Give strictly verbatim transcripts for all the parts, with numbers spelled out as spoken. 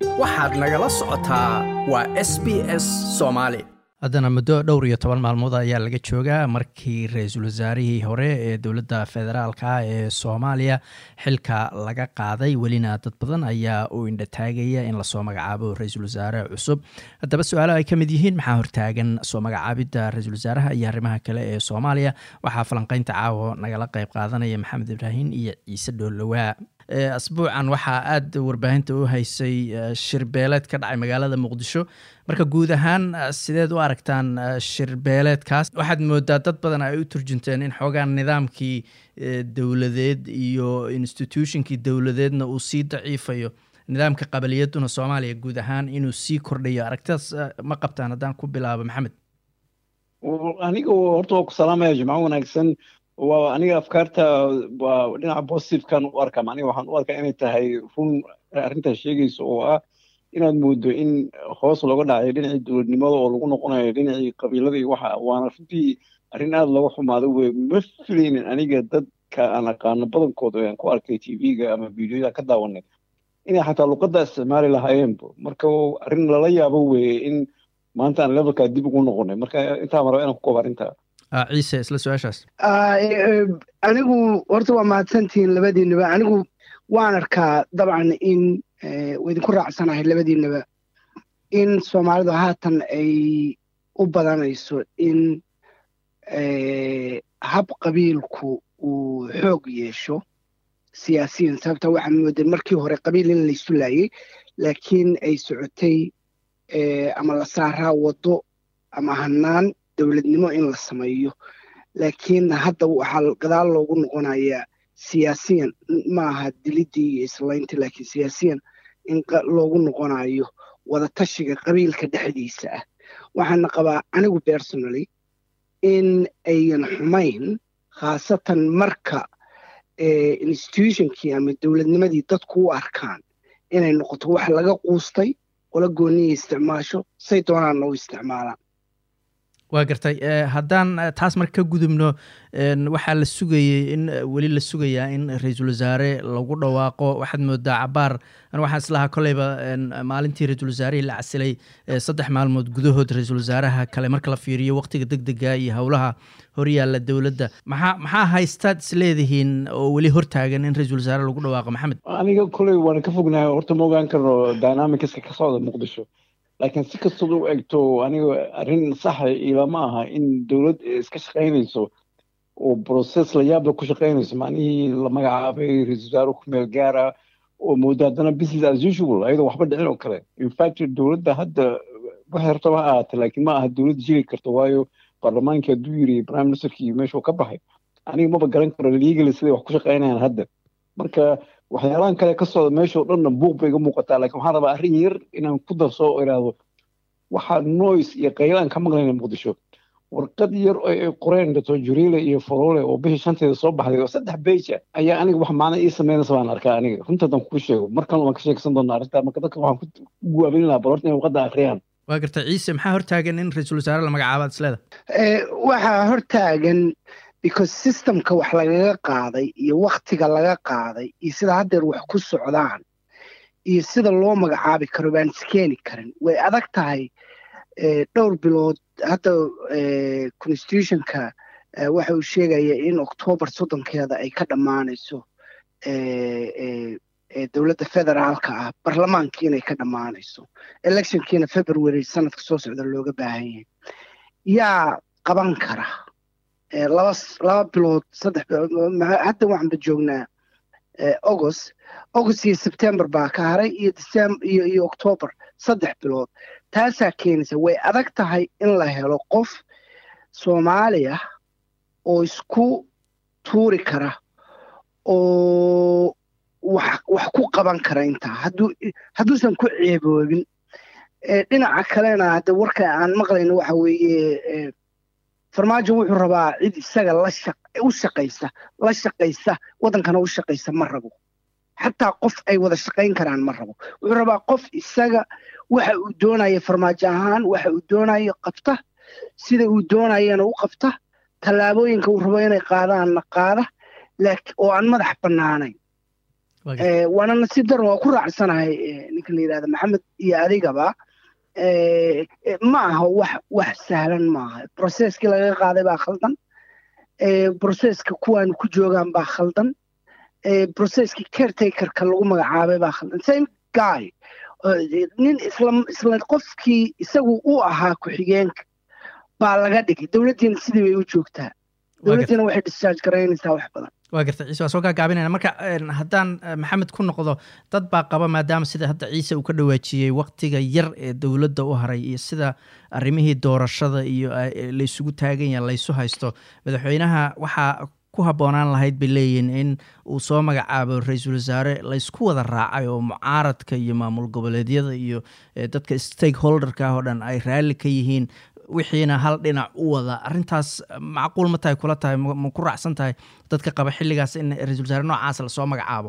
waxaad nagala socotaa waa S B S Soomaali. haddana muddo dhowr iyo toban maalmood ayaa laga joogaa markii ra-iisul wasaarihii hore ee dowladda federaalka ee Soomaaliya xilka laga qaaday. welina dad badan ayaa u indhataagaya in lasoo magacaabo ra-iisul wasaare cusub. haddaba su-aalo ay ka mid yihiin maxaa hortaagan soo magacaabidda ra-iisul wasaaraha iyo arrimaha kale ee Soomaaliya. waxaa falanqaynta caawo nagala qayb qaadanaya Maxamed Ibraahin iyo Ciise Dhoolowaa. asbuucan waxaa aad warbaahinta u haysay shirbeeleed ka dhacay magaalada Muqdisho. marka guud ahaan sideed u aragtaan shirbeeleedkaas? waxaad moodaa dad badan ay u turjunteen in xoogaan nidaamkii dowladeed iyo institutionkii dowladeedna uu sii daciifayo, nidaamka qabaliyaduna Soomaaliya guud ahaan inuu sii kordhayo. aragtaas ma qabtaan? haddaan ku bilaabo Maxamed. aniga horta waa ku salaamaya jimco wanaagsan. waa aniga afkaarta waa dhinaca positive-kan u arkaa. aniga waxaan u arkaa inay tahay run arrintaas sheegayso oo ah inaad moodo in hoos looga dhacayo dhinacii dowladnimada oo lagu noqonayo dhinacii qabiilada iyo waxa. waana runtii arrin aada looga xumaado wey. ma filaynin aniga dadka aan aqaano badankooda aan ku arkay t v-ga ama videoyada ka daawanay inay xataa luqadda isticmaali lahaayeenba. marka arrin lala yaabo weye in maanta aan levelkaa dib ugu noqonay. marka intaa maraba inaan ku koob arrintaa. ciise isla su-aashaas. anigu horta waa mahadsantihiin labadiinaba. anigu waan arkaa dabcan in waidinku raacsanahay labadiinaba in Soomaalidu haatan ay u badanayso in hab qabiilku uu xoog yeesho siyaasiyiin. sababta waxaa mooday markii hore qabiil in la isu laayay, laakiin ay socotay ama la saaraa waddo ama hanaan dowladnimo in la sameeyo. laakiin hadda waxaa gadaal loogu noqonayaa siyaasiyan, maaha dilidii iyo islayntii, laakiin siyaasiyan in loogu noqonayo wadatashiga qabiilka dhexdiisa ah. waxaana qabaa anigu personally in ayan xumayn, khaasatan marka institutionkii ama dowladnimadii dadku u arkaan inay noqoto wax laga quustay oo la gooniya isticmaasho say doonaanna u isticmaalaan. waa gartay. haddaan taas marka ka gudubno, waxaa la sugayey in weli la sugayaa in ra-iisul wasaare lagu dhawaaqo. waxaad moodaa cabaar, waxaan islahaa kolleyba maalintii ra-iisul wasaarihii la casilay saddex maalmood gudahood ra-iisul wasaaraha kale marka la fiiriyo waqtiga degdega iyo howlaha horyaalla dowladda. maxaa maxaa haystaad isleedihiin oo weli hortaagan in ra-iisul wasaare lagu dhawaaqo? Maxamed. aniga kolley waan ka fognahay. horta ma ogaan karno dynamicska ka socda Muqdisho, laakiin si kastoo u egto aniga arrin saxa ilama aha in dowlad iska shaqaynayso oo process la yaabla ku shaqaynayso. macnihii la magacaabay ra-iisul wasaare ku meel gaara oo moodo haddana business as usual ayadoo waxba dhicin oo kale. infact dowladda hadda waxay rabta ha ahaata, laakiin ma aha dowladda jiri karto, waayo baarlamaankii hadduu yiri prime ministerkii meeshuu ka baxay. aniga maba garan karo legally siday wax ku shaqaynayaan hadda. marka waxyaalahan kale ka socda meeshao dhanna buuq bay iga muuqataa. laakiin waxaan rabaa arrin yar inaan ku darso oo idhaahdo waxaa noise iyo qaylaan ka maqlayna Muqdisho. warqad yar oo ay qoreen Doctor Juriile iyo Foroole oo bishii shanteeda soo baxday oo saddex page ayaa aniga wax macna ii sameynaysa baan arkaa. aniga runta haddaan kuu sheego markan waan ka sheegsan doonaa arrintaa. marka dadka waxaan ku guwaabin lahaa bal horta inay warqadda akhriyaan. waa gartay. ciise, maxaa hortaagan in ra-iisul wasaare la magacaabo ad isleeda? waxaa hortaagan because systemka wax lagaga qaaday iyo waktiga laga qaaday iyo sida haddeer wax ku socdaan iyo sida loo magacaabi karo baan iskeeni karin. way adag tahay dhowr bilood. hadda constitutionka waxa uu sheegaya in October soddonkeeda ay ka dhammaanayso dowladda federaalka ah, baarlamaankiina ay ka dhammaanayso, electionkiina February sanadka soo socda looga baahan yahay. yaa qaban kara laba laba bilood saddex bilood? hadda waxaanba joognaa August August iyo September baa ka haray iyo December iyo iyo October, saddex bilood. taasaa keenaysa way adag tahay in la helo qof Soomaaliya oo isku tuuri kara oo wax wax ku qaban kara intaa hadduu hadduusan ku ceeboobin. dhinaca kalena hadda warka aan maqlayno waxa weeye farmaajo wuxuu rabaa cid isaga la shaq u shaqaysa la shaqaysa wadankana u shaqaysa ma rabo. xataa qof ay wada shaqayn karaan ma rabo. wuxuu rabaa qof isaga waxa uu doonayo farmaajo ahaan waxa uu doonayo qabta, sida uu doonayana u qabta, tallaabooyinka uu rabo inay qaadaanna qaada, laakiin oo aan madax bannaanayn. waana nasiib daran waa ku raacsanahay ninka la yidhahda maxamed iyo adigaba ma aha wax wax sahlan maaha processkii laga qaaday baa khaldan processka kuwaan ku joogaan baa khaldan processkii caretakerka lagu magacaabay baa khaldan same guy nin isla isla qofkii isagu u ahaa ku-xigeenka baa laga dhigay dowladdiina sidii bay u joogtaa dowladdiina waxay discharge garaynaysaa wax badan waa gartay ciise waa soo gaagaabinayna marka haddaan maxamed ku noqdo dad baa qaba maadaama sida hadda ciise uu ka dhawaajiyey waqtiga yar ee dowladda u haray iyo sida arrimihii doorashada iyo la isugu taagan yahay la isu haysto madaxweynaha waxaa ku habboonaan lahayd bay leeyihiin in uu soo magacaabo ra-iisul wasaare laysku wada raacay oo mucaaradka iyo maamul goboleedyada iyo dadka stakeholderka oo dhan ay raalli ka yihiin wixiina hal dhinac u wada arrintaas macquul ma tahay kula tahay ma ku raacsan tahay dadka qaba xilligaas in ra-iisul wasaare noocaas lasoo magacaabo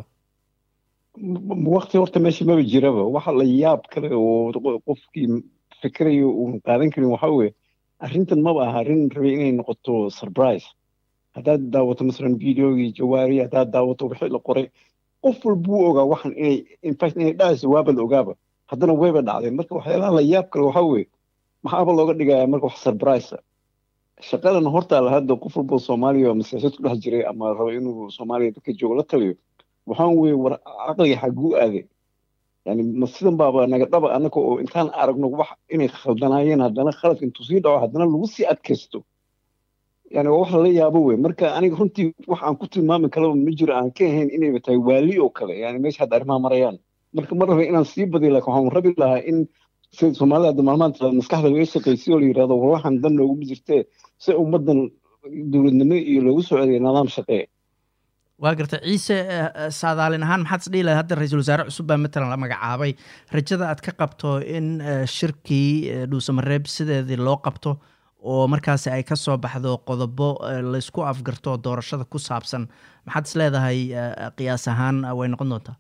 waqti horta meesha maba jiraba waxa la yaab kale oo qofkii fikirayo uun qaadan karin waxaa weeye arrintan maba aha arrin rabay inay noqoto surprise haddaad daawato masalan videogii jawaari haddaad daawato wixii la qoray qof walbuu ogaa waxan inay infact inay dhacayso waaba la ogaaba haddana wayba dhacdeen marka waxyaalaha la yaab kale waxaa weeye maxaaba looga dhigayaa marka wax surprise shaqadan hortaala hadda qof walbo soomaaliya ama siyaasad ku dhex jiray ama raba inuu soomaaliya dadka joogo la taliyo waxaan weeye war caqliga xaguu aaday yani ma sidan baaba naga dhaba annaka oo intaan aragno wax inay khaldanaayeen haddana khaladka intuu sii dhaco haddana lagu sii adkaysto yani waa wax lala yaabo wey marka aniga runtii wax aan ku tilmaami kalaba ma jiro aan ka ahayn inayba tahay waali oo kale yani meesha hadda arrimaha marayaan marka ma raba inaan sii badiyo laakiin waxaan rabi lahaa in sida soomaalida hadda maalmaanta maskaxda laga shaqaysiy oo la yidhahdo war waxaan dan nooguma jirtee si ummaddan dowladnimo iyo loogu soo celiya nidaam shaqee waa garta ciise saadaalin ahaan maxaad isdhihi lahayd hadda ra-iisul wasaare cusub baa matalan la magacaabay rajada aad ka qabto in shirkii dhuusamareeb sideedii loo qabto oo markaasi ay ka soo baxdo qodobo laysku afgarto doorashada ku saabsan maxaad is leedahay qiyaas ahaan way noqon doontaa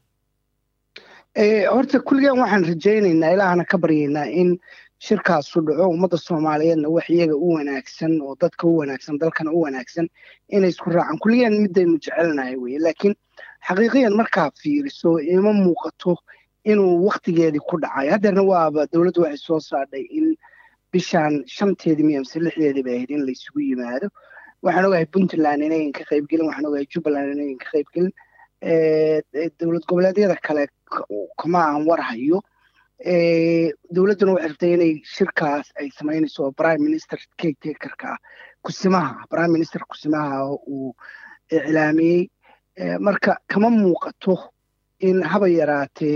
horta kulligan waxaan rajaynaynaa ilaahana ka baryaynaa in shirkaasu dhaco ummadda soomaaliyeedna wax iyaga u wanaagsan oo dadka u wanaagsan dalkana u wanaagsan inay isku raacaan kulligan midaynu jecelnahay weye laakiin xaqiiqiyan markaa fiiriso ima muuqato inuu waktigeedii ku dhacay haddeerna waaba dowladdu waxay soo saadhay in bishaan shanteedii miya mise lixdeedii bay ahayd in la isugu yimaado waxaan ogahay puntland inayan ka qaybgelin waxaan ogahay jubbaland inayan ka qaybgelin dowlad goboleedyada kale kama aan war hayo dowladduna waxay rabtay inay shirkaas ay samaynayso oo prime minister caretakerka ah kusimaha prime minister kusimaha uu iclaamiyey marka kama muuqato in haba yaraatee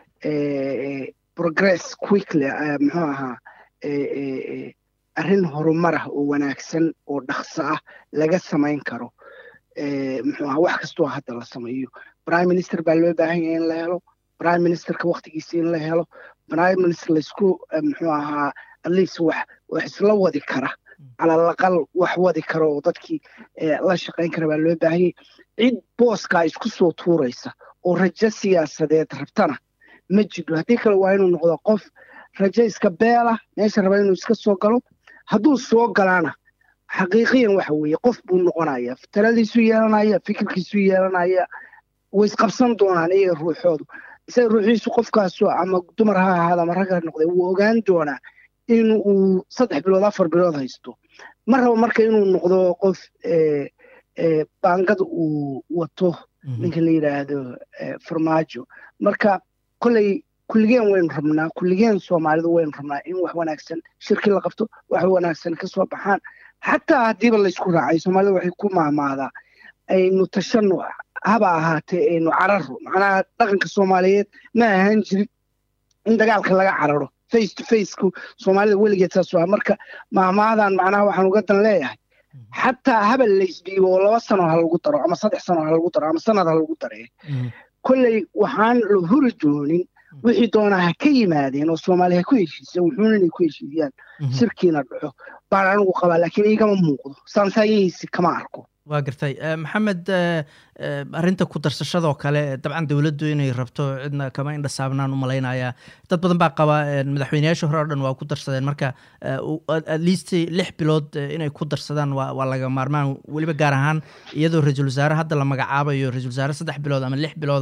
progress quickly muxuu ahaa arrin horumar ah oo wanaagsan oo dhaqso ah laga samayn karo muxuu ahaa wax kastoo hadda la sameeyo prime minister baa loo baahan yahay in la helo prime ministerka waktigiisa in la helo prime minister laysku muxuu ahaa at least wax wax isla wadi kara calal aqal wax wadi kara oo dadkii la shaqayn kara baa loo baahan yahay cid booskaa isku soo tuuraysa oo rajo siyaasadeed rabtana ma jiro haddii kale waa inuu noqdo qof rajo iska beela meesha raba inuu iska soo galo hadduu soo galaana xaqiiqiyan waxa weeye qof buu noqonaya taladiisu yeelanaya fikirkiisu yeelanaya way isqabsan doonaan iyaga ruuxoodu isaga ruuxiisu qofkaasu ama dumar ha ahaada ama rag ha noqday wuu ogaan doonaa in uu saddex bilood afar bilood haysto ma rabo marka inuu noqdo qof baangada uu wato ninka la yidhaahdo farmaajo marka kolley kulligeen waynu rabnaa kulligeen soomaalidu waynu rabnaa in wax wanaagsan shirki la qabto wax wanaagsan ka soo baxaan xataa haddiiba laysku raacay soomaalida waxay ku maamaadaa aynu tashano haba ahaatee aynu cararo macnaha dhaqanka soomaaliyeed ma ahaan jirin in dagaalka laga cararo face to faceku soomaalida weligeed saas waa marka maamaadan macnaha waxaan uga dan leeyahay xataa habal laysdhiibo oo laba sano ha lagu daro ama saddex sano ha lagu daro ama sanad ha lagu daree kolley waxaan la huri doonin wixii doonaa ha ka yimaadeen oo soomaaliya ha ku heshiisa wuxuuna inay ku heshiiyaan shirkiina dhaco baan anigu qabaa laakiin igama muuqdo saansaayahaysi kama arko waa gartay maxamed arrinta ku darsashadoo kale dabcan dowladdu inay rabto cidna kama indhasaabnaan u malaynayaa dad badan baa qaba madaxweyneyaasha hore o dhan waa ku darsadeen marka at least lix bilood inay ku darsadaan waa waa laga maarmaan weliba gaar ahaan iyadoo ra-iisul wasaare hadda la magacaabayo ra-iisul wasaare saddex bilood ama lix bilooda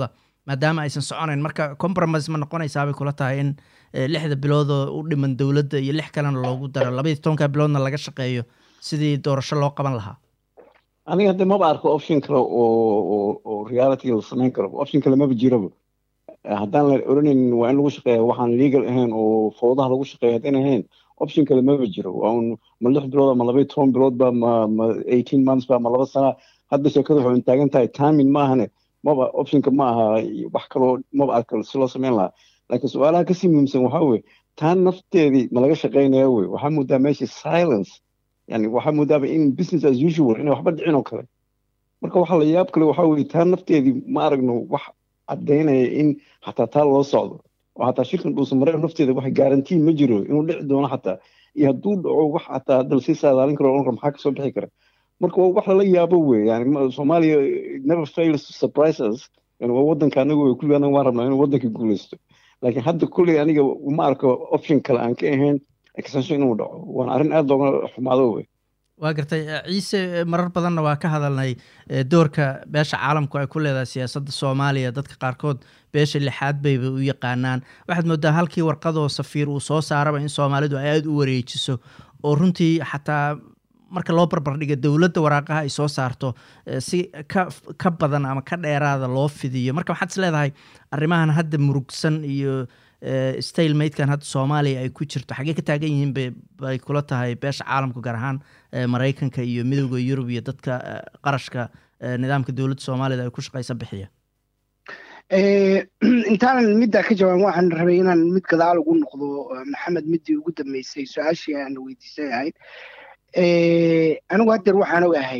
maadaama aysan soconayn marka compromise ma noqonaysaa bay kula tahay in lixda bilood oo u dhiman dowladda iyo lix kalena loogu daro labaiyo tobanka biloodna laga shaqeeyo sidii doorasho loo qaban lahaa aniga hadda maba arko option kale oo oo reality la samayn karo option kale maba jiraba haddaan la oranayn waa in lagu shaqeeya waxaan legal ahayn oo fowdaha lagu shaqeeya haddaan ahayn option kale maba jiro waa un ma lix bilood ama labaiyo toban bilood ba ma ma eighteen months ba ma laba sana hadda sheekada waxay taagan tahay timing maahane maba optionka ma aha wax kaloo maba arko si loo samayn lahaa laakiin su-aalaha kasii muhiimsan waxaa weye taan nafteedii ma laga shaqeynaya wey waxaa moodaa meesha silence yani waxaa moodaaba in business as usual inay waxba dhicin oo kale marka waxaa la yaab kale waxaa weye taan nafteedii ma aragno wax caddaynaya in xataa taa loo socdo oo xataa shirkan dhuusan mareer nafteeda wax garantiin ma jiro inuu dhici doono xataa iyo hadduu dhaco wax xataa hadda lasii saadaalin karo oran maxaa kasoo bixi kara marka waa wax lala yaabo wey yani soomaaliya never fails to surprise us yani waa wadanka anagu wey kulli anaga waan rabnaa inuu wadanka guuleysto laakiin hadda kulley aniga ma arko option kale aan ka ahayn extension inuu dhaco waana arrin aad looga xumaado wey waa gartay ciise marar badanna waa ka hadalnay doorka beesha caalamku ay ku leedahay siyaasadda soomaaliya dadka qaarkood beesha lixaad bayba u yaqaanaan waxaad moodaa halkii warqadoo safiir uu soo saaraba in soomaalidu ay aada u wareejiso oo runtii xataa marka loo barbardhiga dowladda waraaqaha ay soo saarto si ka ka badan ama ka dheeraada loo fidiyo marka waxaad is leedahay arrimahan hadda murugsan iyo stailmatekan hadda soomaaliya ay ku jirto xaggee ka taagan yihiin bay kula tahay beesha caalamka gaar ahaan maraykanka iyo midowda yurub iyo dadka qarashka nidaamka dowladda soomaalida ay ku shaqaysa bixiya intaanan middaa ka jawaan waxaan rabay inaan mid gadaal ugu noqdo maxamed middii ugu dambeysay su-aashii aan weydiisay ahayd anigu haddeer waxaan ogahay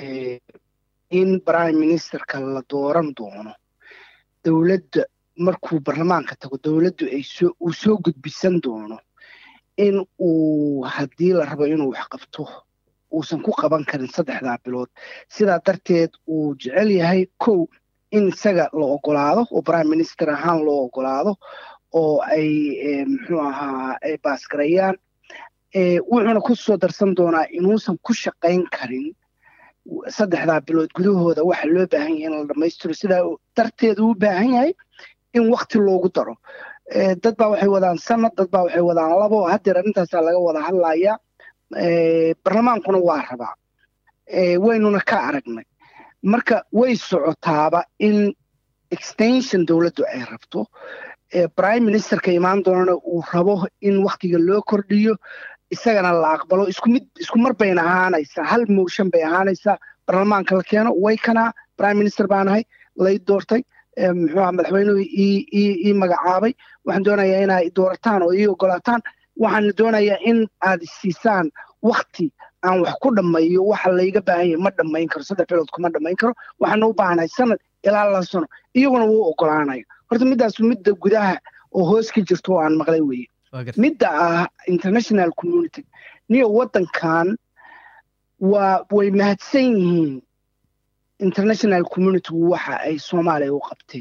in prime ministerka la dooran doono dowladda markuu baarlamaanka tago dowladdu ay soo uu soo gudbisan doono in uu haddii la rabo inuu wax qabto uusan ku qaban karin saddexdaa bilood sidaa darteed uu jecel yahay kow in isaga la ogolaado oo prime minister ahaan loo ogolaado oo ay muxuu ahaa ay baasgarayaan wuxuuna ku soo darsan doonaa inuusan ku shaqayn karin saddexdaa bilood gudahooda waxa loo baahan yahay in la dhammaystiro sidaa darteed uu u baahan yahay in wakti loogu daro dad baa waxay wadaan sanad dad baa waxay wadaan labo haddeer arrintaasaa laga wada hadlayaa baarlamaankuna waa rabaa waynuna ka aragnay marka way socotaaba in extension dowladdu ay rabto prime ministerka imaan doonana uu rabo in waktiga loo kordhiyo isagana la aqbalo isku mid isku mar bayna ahaanaysaa hal motion bay ahaanaysaa baarlamaanka la keeno way kanaa prime minister baanahay lay doortay muxuu ahaa madaxweynuhu ii magacaabay waxaan doonayaa inaa doorataan oo ii ogolaataan waxaan doonayaa in aad siisaan wakti aan wax ku dhammeeyo waxa layga baahan yahay ma dhammayn karo saddex bilood kuma dhammayn karo waxaana u baahanahay sanad ilaa laba sano iyaguna wuu ogolaanayo horta middaas midda gudaha oo hoos ka jirto oo aan maqlay weeye midda ah international community niyo waddankan waa way mahadsan yihiin international community waxa ay Soomaaliya u qabteen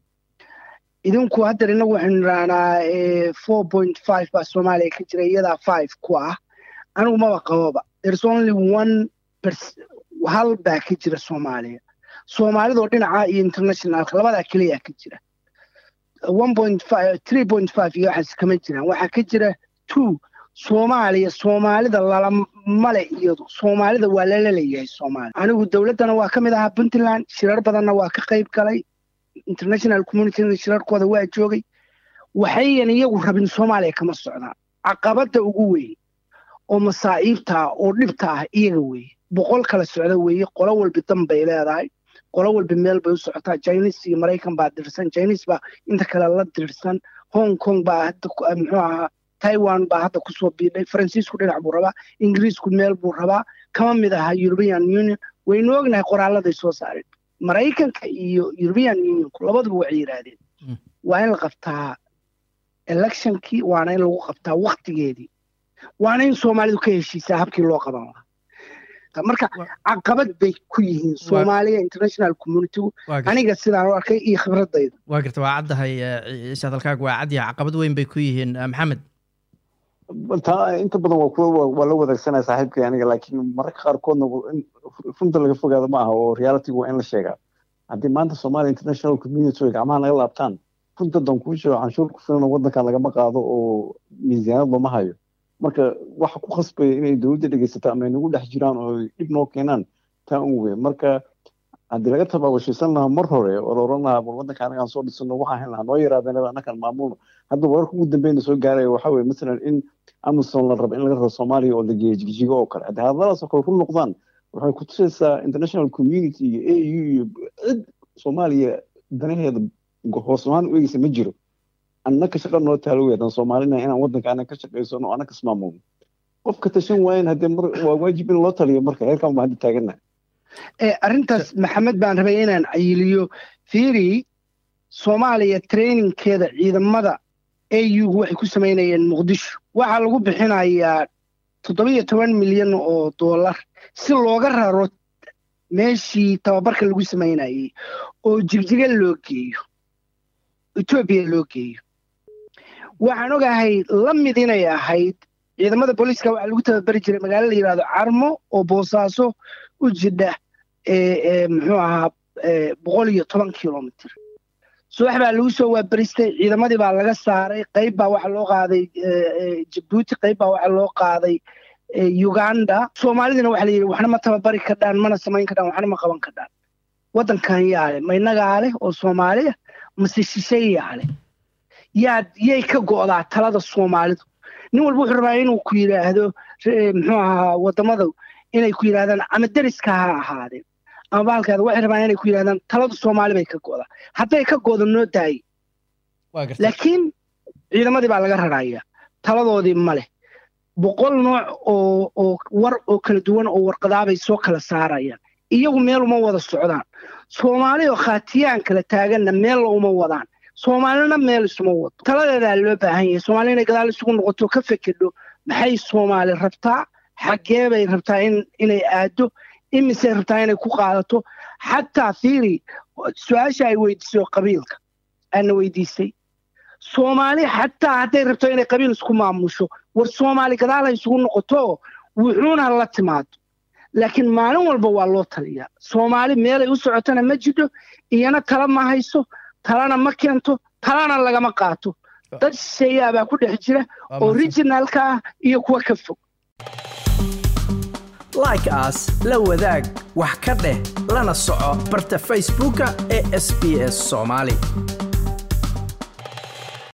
idinku hadda inagu waxaan raanaa four point five ba Soomaaliya ka jira iyada five ku ah anigu ma qababa there's only one hal baa ka jira Soomaaliya Soomaalida dhinaca iyo international labada kaliya ka jira one point five three point five iyo waxa kama jiraan waxa ka jira two Soomaaliya Soomaalida lala male iyadu Soomaalida waa la leeyahay Soomaaliya anigu dawladana waa kamid ahaa Puntland shirar badanna waa ka qayb galay international community shirarkooda waa joogay waxayna iyagu rabin Soomaaliya kama socdaan caqabada ugu weyn oo masaa'iibta oo dhibta ah iyaga weey boqol kala socda weey qolo walba danbay leedahay qolo walba meel bay u socotaa Chinese iyo Mareykan baa dirsan Chinese baa inta kale la dirsan Hong Kong baa hadda muxuu ahaa Taiwan baa hadda ku soo biiday Francisco dhinac buu rabaa Ingiriisku meel buu rabaa kama mid aha European Union waynu ognahay qoraaladay soo saareen Mareykanka iyo European Union labaduba waxay yiraahdeen waa in la qabtaa electionkii waana in lagu qabtaa waqtigeedii waana in Soomaalidu ka heshiisaa habkii loo qaban lahaa marka caqabad bay ku yihiin Soomaaliya international community aniga sidaan u arkay iyo khibradayda waa garta waa caddahay sadalkaaga waa cadyahay caqabad weyn bay ku yihiin Maxamed inta badan waa kuwa waa la wadaagsanaya saaxiibkay aniga laakiin mararka qaarkoodna runta laga fogaado ma aha oo reality waa in la sheegaa haddii maanta Soomaaliya international community gacmaha laga laabtaan runta dan ku soo canshuur ku filan waddanka lagama qaado oo miisaanad lama hayo marka waxa ku khasbay inay dawladda dhageysato ama nagu dhex jiraan oo dib noo keenaan taa un weyn marka haddii laga tabaabashaysan lahaa mar hore oo la oran lahaa waddanka anagaan soo dhisano waxaan hayn lahaa noo yaraadeen annakan maamulno hadda wararka ugu dambeeyna soo gaaraya waxa weeye masalan in Amazon la rabo in laga raro Soomaaliya oo la geeyo jigjiga oo kale haddii hadaladaas oo kale ku noqdaan waxay ku tusaysaa international community iyo A U iyo cid Soomaaliya danaheeda hoos ahaan u eegaysa ma jiro annaka shaqo noo taalo weedan Soomaalina inaan waddanka annaga ka shaqeysano oo annaka ismaamulo qofka tashan waayeen haddii mar waa waajib in loo taliyo marka heerkan baan taaganahay ee arintaas maxamed baan rabay inaan ayiliyo fiiri Soomaaliya trainingkeeda ciidamada A U waxay ku sameynayeen Muqdisho waxa lagu bixinayaa toddoba iyo toban milyan oo dollar si looga raro meeshii tababarka lagu sameynayay oo jigjiga loo geeyo Ethiopia loo geeyo waxaan ogahay la mid inay ahayd ciidamada booliska waxa lagu tababari jiray magaalada la yiraahdo Carmo oo Boosaaso u jidha ee muxuu ahaa boqol iyo toban kiiloomitir subax baa lagu soo waabaristay ciidamadii baa laga saaray qayb baa waxa loo qaaday Djibouti qayb baa waxa loo qaaday Uganda Soomaalidina waxa la yiri waxna ma tababari kadaan mana samayn kadaan waxna ma qaban kadaan wadankan yaale ma inaga ale oo Soomaaliya ma shisheeye yaale yaad yay ka go'daa talada Soomaalidu nin walba wuxuu rabaa inuu ku yiraahdo muxuu ahaa wadamada inay ku yiraahdaan ama dariska ha ahaadeen ama baalkaada waxay rabaan inay ku yiraahdaan talada Soomaali bay ka go'daa hadday ka go'do noo daay laakiin ciidamadii baa laga raraaya taladoodii ma leh boqol nooc oo oo war oo kala duwan oo warqadaha bay soo kala saarayaan iyagu meel uma wada socdaan Soomaali oo khaatiyaan kala taaganna meel uma wadaan Soomaalina meel isuma wado taladeeda loo baahan yahay Soomaalina gadaal isugu noqoto ka fikirdo maxay Soomaali rabtaa xagee bay rabtaa in inay aado imise rabtaa inay ku qaadato xataa fiiri su'aasha ay weydiiso qabiilka ana weydiisay Soomaali xataa haday rabto inay qabiil isku maamusho war Soomaali gadaal ay isugu noqoto wuxuuna la timaado laakiin maalin walba waa loo taliyaa Soomaali meel ay u socotana ma jiro iyana tala ma hayso talana ma keento talana lagama qaato dad sheeyaba ku dhex jira originalka iyo kuwa ka fog like us la wadaag wax ka dheh lana soco barta Facebooka ee S B S Somali